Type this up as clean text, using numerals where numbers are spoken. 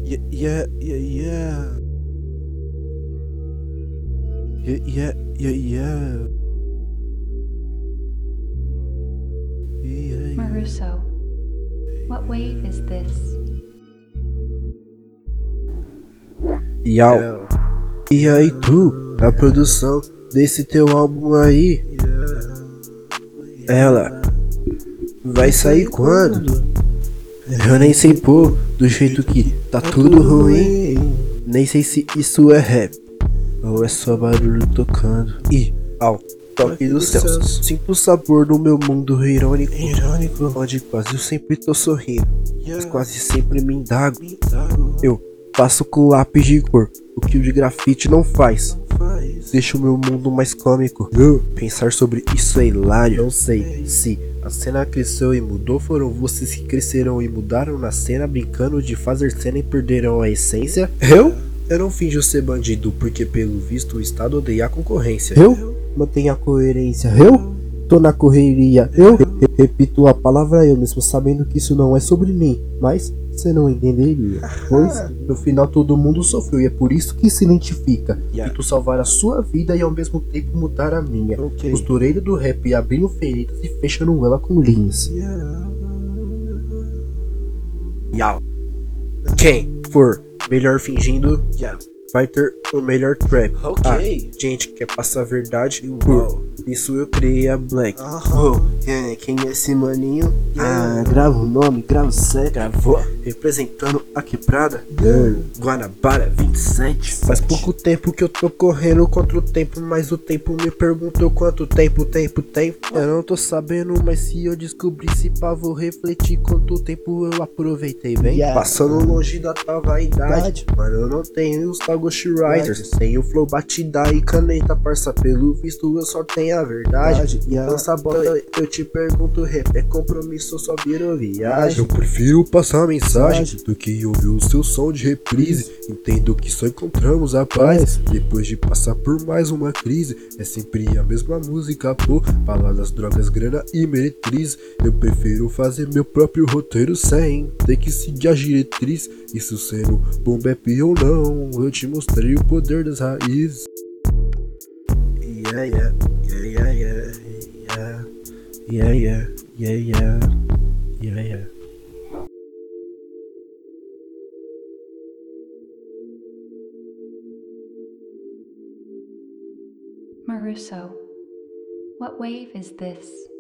Yeah, yeah, yeah, yeah. Yeah, yeah, yeah, yeah. Yeah, Maruso, what wave is this? Yau. Yeah. E aí tu, a produção desse teu álbum aí, ela vai sair quando? Eu nem sei pô, do jeito que tá tudo ruim. Nem sei se isso é rap ou é só barulho tocando. E ao toque dos céus, sinto o sabor do meu mundo irônico, onde quase eu sempre tô sorrindo, mas quase sempre me indago. Eu faço com lápis de cor o que o de grafite não faz. Deixa o meu mundo mais cômico. Pensar sobre isso é hilário. Não sei se a cena cresceu e mudou. Foram vocês que cresceram e mudaram na cena, brincando de fazer cena e perderam a essência. Eu não finjo ser bandido, porque pelo visto o Estado odeia a concorrência. Eu mantenho a coerência. Eu tô na correria. Eu repito a palavra eu, mesmo sabendo que isso não é sobre mim. Mas você não entenderia, pois no final todo mundo sofreu e é por isso que se identifica. Tento salvar a sua vida e ao mesmo tempo mudar a minha. Costureiro do rap abrindo feridas e fechando ela com linhas. Yau. Quem for melhor fingindo vai ter o melhor trap. Gente quer passar a verdade, por isso eu criei a Black. Quem é esse maninho? Grava o nome, grava o set, gravou. Representando a quebrada, Guanabara 27. Faz pouco tempo que eu tô correndo contra o tempo, mas o tempo me perguntou quanto tempo tem. Eu não tô sabendo, mas se eu descobrisse pá, vou refletir quanto tempo eu aproveitei bem. Passando longe da tua vaidade, mano, eu não tenho os tal ghostwriters. Tenho flow, batida e caneta, parça, pelo visto eu só tenho a verdade. Lança a bola, eu te pergunto, rap é compromisso ou só virou viagem? Eu prefiro passar a mensagem do que ouvir o seu som de reprise. Entendo que só encontramos a paz depois de passar por mais uma crise. É sempre a mesma música, pô, baladas, drogas, grana e meretriz. Eu prefiro fazer meu próprio roteiro sem ter que seguir a diretriz. Isso sendo bom bap ou não, eu te mostrei o poder das raízes. Yeah, yeah, yeah, yeah, yeah, yeah, yeah, yeah, yeah, yeah, yeah. Maruso, what wave is this?